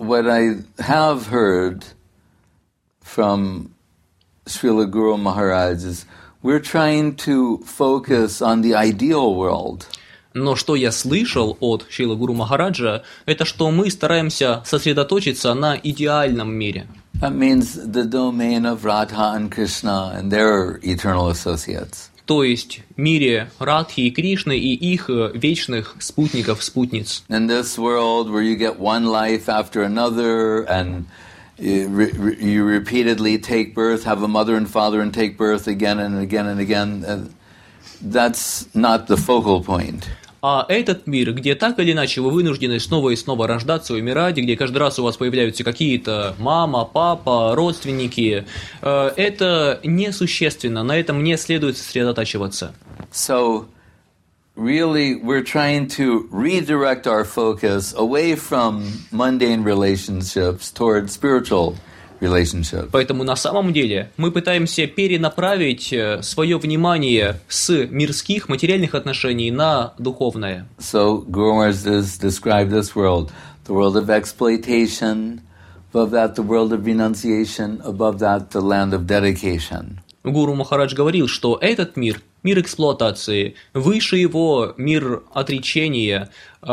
what I have heard from Srila Guru Maharaj is we're trying to focus on the ideal world. Но что я слышал от Шрила Гуру Махараджа, это что мы стараемся сосредоточиться на идеальном мире. That means the domain of Radha and Krishna and their eternal associates. То есть в мире Радхи и Кришны и их вечных спутников-спутниц. In this world where you get one life after another and you repeatedly take birth, have a mother and father and take birth again and again and again, that's not the focal point. А этот мир, где так или иначе вы вынуждены снова и снова рождаться и умирать, где каждый раз у вас появляются какие-то мама, папа, родственники, это несущественно, на этом не следует сосредотачиваться. So, really, we're trying to redirect our focus away from mundane relationships toward spiritual relationships. Поэтому на самом деле мы пытаемся перенаправить свое внимание с мирских, материальных отношений на духовное. So, Guru Maharaj has described this world, the world of exploitation, above that the world of renunciation, above that the land of dedication. Гуру Махарадж говорил, что этот мир – мир эксплуатации, выше его мир отречения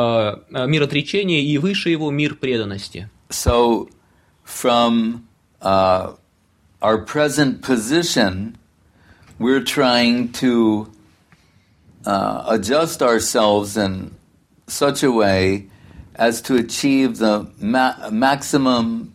и выше его мир преданности. So, from our present position, we're trying to adjust ourselves in such a way as to achieve the maximum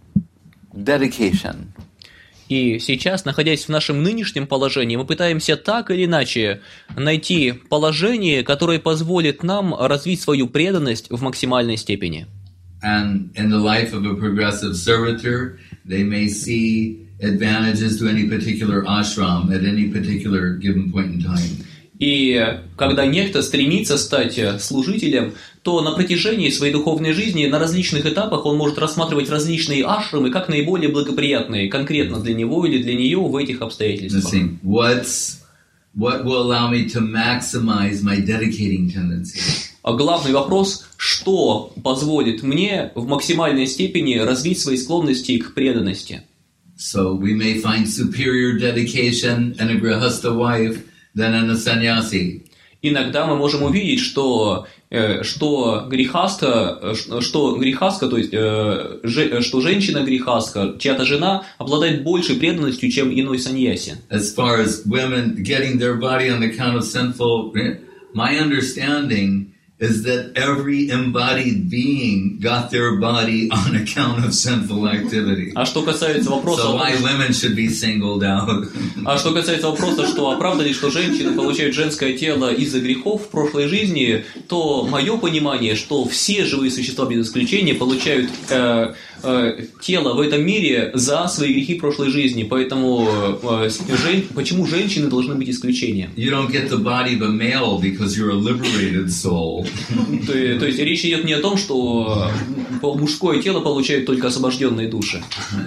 dedication. И сейчас, находясь в нашем нынешнем положении, мы пытаемся так или иначе найти положение, которое позволит нам развить свою преданность в максимальной степени. And in the life of a progressive servitor, they may see advantages to any particular ashram at any particular given point in time. И когда некто стремится стать служителем, то на протяжении своей духовной жизни на различных этапах он может рассматривать различные ашрамы как наиболее благоприятные конкретно для него или для нее в этих обстоятельствах. What will allow me to maximize my dedicating tendency? А главный вопрос, что позволит мне в максимальной степени развить свои склонности к преданности. So we may find superior dedication in a grihastha wife than in a sannyasi. Иногда мы можем увидеть, что грихастха, то есть что женщина-грихастха, чья-то жена, обладает большей преданностью, чем иной саньяси. As far as women getting their body on account of sinful, my understanding is that every embodied being got their body on account of sinful activity. А что касается вопроса, so why women should be singled out? А что касается вопроса, что правда ли, что женщины получают женское тело из-за грехов в прошлой жизни, то мое понимание, что все живые существа без исключения получают тело в этом мире за свои грехи прошлой жизни, поэтому почему женщины должны быть исключением? You don't get the body of a male because you're a liberated soul. То есть речь идет не о том, что мужское тело получают только освобожденные души.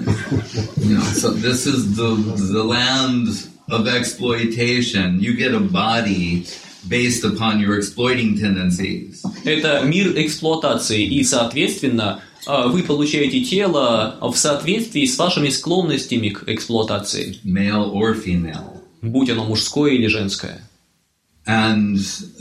So this is the land of exploitation. You get a body based upon your exploiting tendencies. Это мир эксплуатации, и, соответственно, вы получаете тело в соответствии с вашими склонностями к эксплуатации. Male or female. Будь оно мужское или женское. And,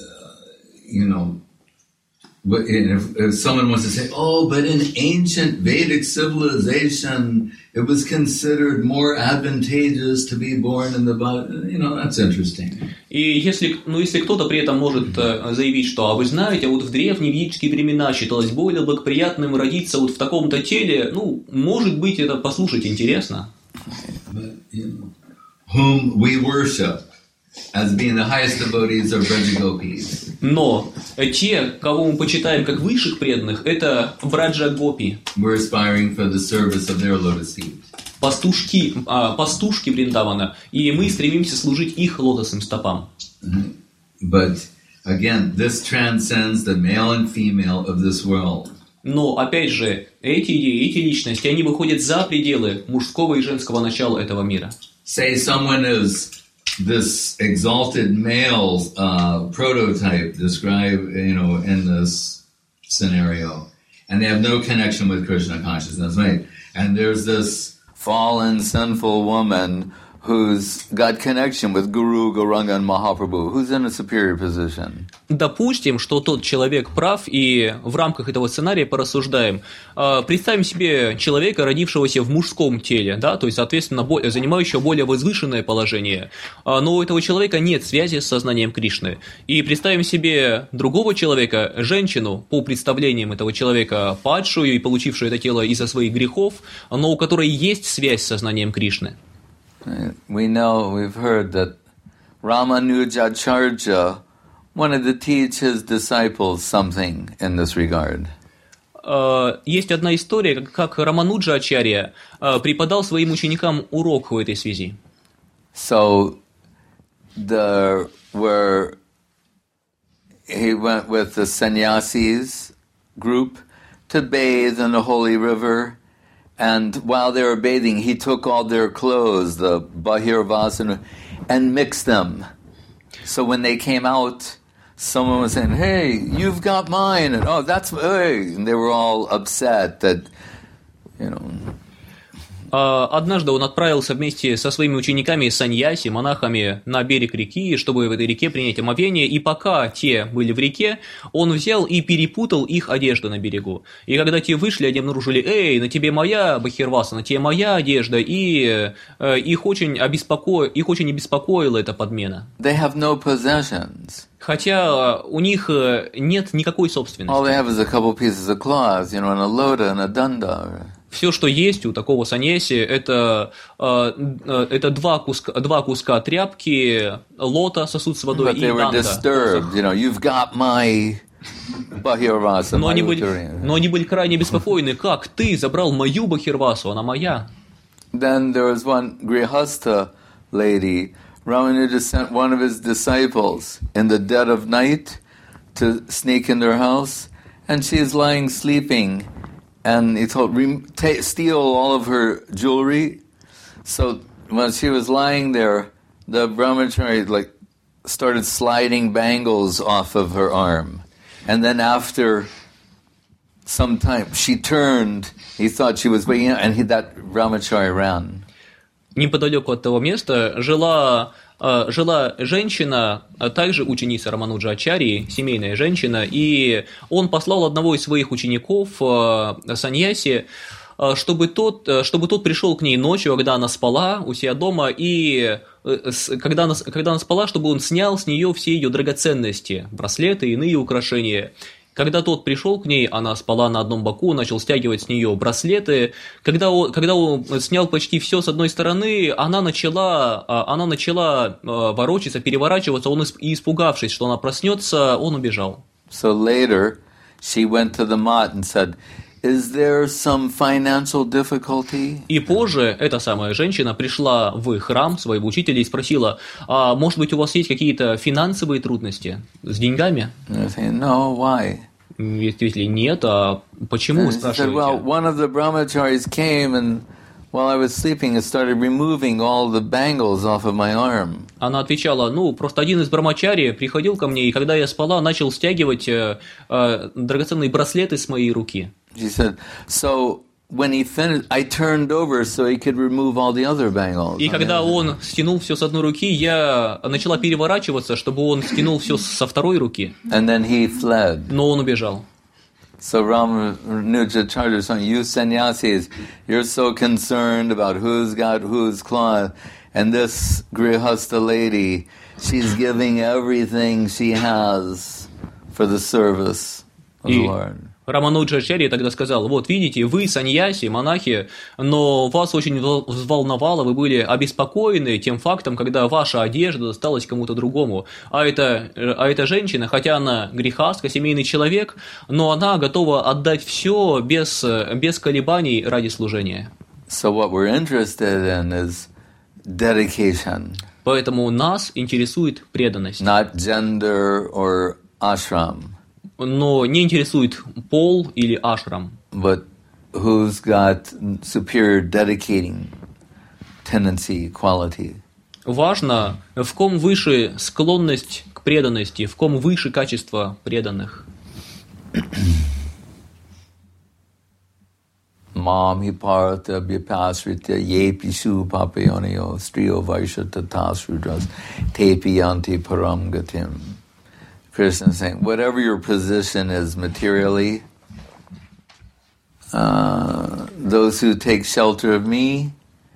if someone wants to say, oh, but in ancient Vedic civilization, it was considered more advantageous to be born in the body. That's interesting. И если кто-то при этом может заявить, что, вы знаете, вот в древние ведические времена считалось более благоприятным родиться вот в таком-то теле, может быть, это послушать интересно. But, whom we worship as being the highest devotees of Brajagopis. Но те, кого мы почитаем как высших преданных, это Браджа-гопи. We're aspiring for the service of their lotus feet. Пастушки Вриндавана, и мы стремимся служить их лотосным стопам. But again, this transcends the male and female of this world. Но опять же, эти идеи, эти личности, они выходят за пределы мужского и женского начала этого мира. Say someone is this exalted male prototype described, in this scenario, and they have no connection with Krishna consciousness, right? And there's this fallen, sinful woman who's got connection with Guru, Gauranga, and Mahaprabhu, who's in a superior position. Допустим, что тот человек прав, и в рамках этого сценария порассуждаем. Представим себе человека, родившегося в мужском теле, да, то есть, соответственно, занимающего более возвышенное положение, но у этого человека нет связи с сознанием Кришны. И представим себе другого человека, женщину, по представлениям этого человека, падшую и получившую это тело из-за своих грехов, но у которой есть связь с сознанием Кришны. We've heard that Ramanujacharya wanted to teach his disciples something in this regard. Есть одна история, как Рамануджа Ачарья преподал своим ученикам урок в этой связи. So, where he went with the sannyasis group to bathe in the holy river, and while they were bathing, he took all their clothes, the bahirvasana, and mixed them. So when they came out, someone was saying, "Hey, you've got mine," and "Oh, that's hey," and they were all upset that, you know. Однажды он отправился вместе со своими учениками саньяси, монахами, на берег реки, чтобы в этой реке принять омовение, и пока те были в реке, он взял и перепутал их одежду на берегу. И когда те вышли, они обнаружили: «Эй, на тебе моя бахирваса, на тебе моя одежда», и их очень обеспокоила эта подмена. They have no possessions. Хотя у них нет никакой собственности. All they have is a couple pieces of cloth, and a lota and a danda. Все, что есть у такого саньяси, это два куска тряпки, лота, сосуд с водой, и данда. Но они были крайне обеспокоены. Как ты забрал мою бахирвасу, она моя? Then there was one grihastha lady. Ramanuja sent one of his disciples in the dead of night to sneak in their house, and she is lying sleeping. And he told, steal all of her jewelry. So when she was lying there, the brahmachari started sliding bangles off of her arm. And then after some time, she turned. He thought she was waking up, and that brahmachari ran. Неподалеку от того места жила женщина, также ученица Рамануджа Ачарьи, семейная женщина, и он послал одного из своих учеников, саньяси, чтобы тот пришел к ней ночью, когда она спала у себя дома, и когда она спала, чтобы он снял с нее все ее драгоценности, браслеты и иные украшения. Когда тот пришел к ней, она спала на одном боку, начал стягивать с нее браслеты. Когда он снял почти все с одной стороны, она начала ворочаться, переворачиваться, он, испугавшись, что она проснется, он убежал. So later, she went to the mat and said, "Is there some financial difficulty?" И позже эта самая женщина пришла в храм своего учителя и спросила: может быть, у вас есть какие-то финансовые трудности с деньгами? Saying, "No, why?" Если нет, а почему, спрашиваете? Well, one of the brahmacharis came and while I was sleeping, it started removing all the bangles off of my arm. Она отвечала: просто один из брамачари приходил ко мне, и когда я спала, начал стягивать драгоценные браслеты с моей руки. She said, so when he finished, I turned over so he could remove all the other bangles. И когда он стянул все с одной руки, я начала переворачиваться, чтобы он стянул все со второй руки. And then he fled. Но он убежал. So Ramanujacharya is saying, you sannyasis, you're so concerned about who's got whose cloth, and this grihastha lady, she's giving everything she has for the service of the Lord. Рамануджа Ачарья тогда сказал: вот видите, вы саньяси, монахи, но вас очень взволновало, вы были обеспокоены тем фактом, когда ваша одежда досталась кому-то другому. А эта женщина, хотя она грехастка, семейный человек, но она готова отдать все без колебаний ради служения. So what we're interested in is dedication. Поэтому нас интересует преданность. Not gender or ashram. Но не интересует пол или ашрам. But who's got superior dedicating tendency, quality. Важно, в ком выше склонность к преданности, в ком выше качество преданных. Tamam hiparta bipasrita yepishu papayonio strio vaishata tasrudras tepi yanti param gatim. Krishna is saying, whatever your position is materially, those who take shelter of me,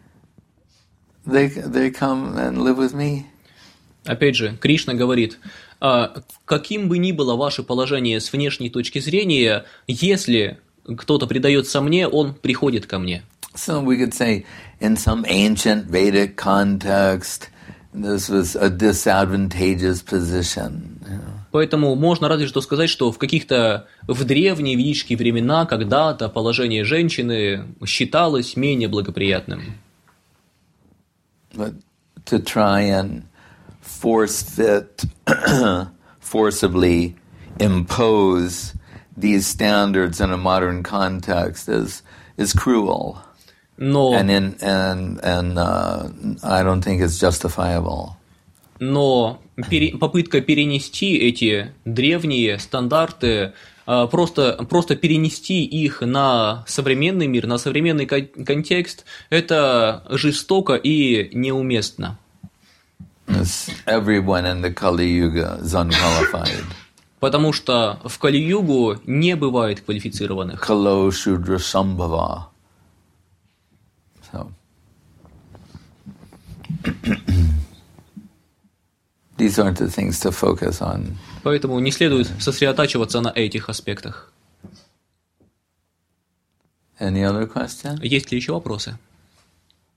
they come and live with me. Опять же, Кришна говорит, каким бы ни было ваше положение с внешней точки зрения, если кто-то предается мне, он приходит ко мне. So we could say, in some ancient Vedic context, this was a disadvantageous position. Поэтому можно разве что сказать, что в древние ведические времена когда-то положение женщины считалось менее благоприятным. But to try and forcibly impose these standards in a modern context is cruel. Но, and I don't think it's justifiable. Но попытка перенести эти древние стандарты, просто перенести их на современный мир, на современный контекст, это жестоко и неуместно. Everyone in the Kali Yuga is unqualified. Потому что в Кали-югу не бывает квалифицированных. Kalo Shudra Sambhava. So. These aren't the things to focus on. Поэтому не следует сосредотачиваться на этих аспектах. Any other question? Есть ли еще вопросы?